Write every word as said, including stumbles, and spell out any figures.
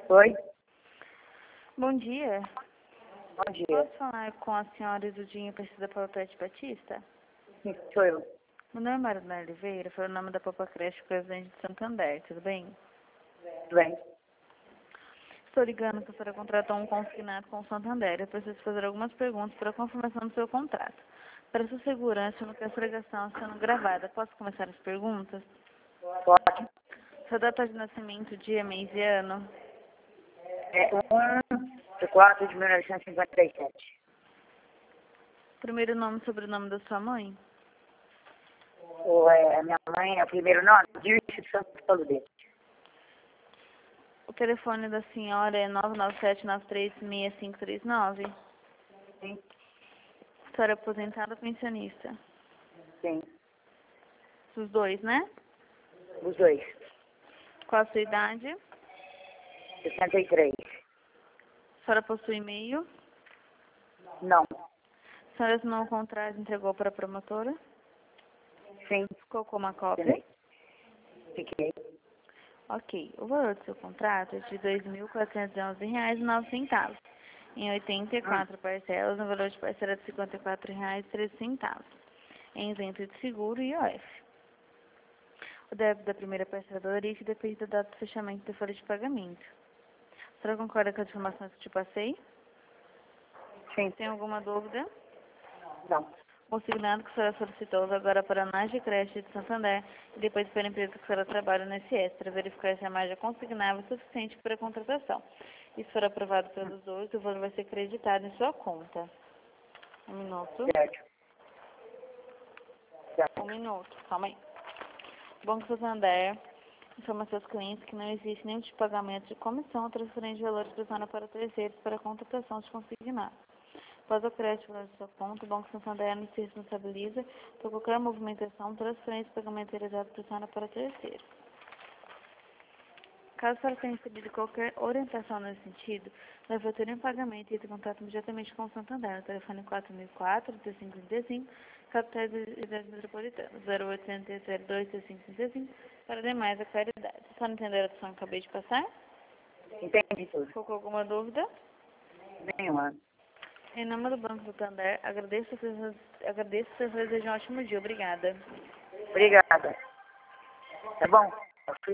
Oi? Bom dia. Bom dia. Posso falar com a senhora Isudinha Precisa Paulette Batista? Sim, sou eu. Meu nome é Marina Oliveira, foi o nome da Papa Creche, presidente de Santander, tudo bem? Tudo bem? Estou ligando que a senhora contratou um consignado com o Santander. Eu preciso fazer algumas perguntas para a confirmação do seu contrato. Para sua segurança, eu não quero essa ligação sendo gravada. Posso começar as perguntas? Pode. Sua data de nascimento, dia, mês e ano? É um de quatro de mil novecentos e cinquenta e sete. Primeiro nome e sobrenome da sua mãe? O, é, a minha mãe é o primeiro nome? Dirce Santos Paludete. O telefone da senhora é nove nove sete nove três seis cinco três nove? Sim, A senhora é aposentada ou pensionista? sim. Os dois, né? Os dois. Qual a sua idade? sessenta e três. A senhora possui e-mail? Não. A senhora assinou um contrato e entregou para a promotora? Sim. Colocou uma cópia? Sim. Fiquei. Ok. O valor do seu contrato é de dois mil quatrocentos e onze reais e nove centavos. Em oitenta e quatro parcelas, no valor de parcela de cinquenta e quatro reais e treze centavos. Em isento de seguro e I O F. O débito da primeira parcela do Oric depende da data de fechamento da folha de pagamento. A senhora concorda com as informações que te passei? Sim. Tem alguma dúvida? Não. Consignado que a senhora solicitou agora para a Naja Creche de Santander e depois para a empresa que a senhora trabalha no S S para verificar se a margem consignável é suficiente para a contratação. E se for aprovado pelos dois, o valor vai ser creditado em sua conta. Um minuto. Certo. Certo. Um minuto. Calma aí. Banco Santander informa a seus clientes que não existe nenhum tipo de pagamento de comissão ou transferência de valores prestado para terceiros para a contratação de consignado. Após o crédito da sua conta, o Banco Santander não se responsabiliza por qualquer movimentação, transferência e pagamento realizado prestado para terceiros. Caso a senhora tenha recebido qualquer orientação nesse sentido, deve ter em pagamento e entre em contato imediatamente com o Santander, no telefone quatro mil e quatro, trinta e cinco trinta e cinco, capitais e cidades metropolitanas, zero oitocentos, zero dois, trinta e cinco trinta e cinco, para demais a claridade. A senhora entendeu a opção que acabei de passar? Entendi tudo. Ficou com alguma dúvida? Nenhuma. Em nome do Banco Santander, agradeço a sua, agradeço a sua desejo um ótimo dia. Obrigada. Obrigada. Tá bom?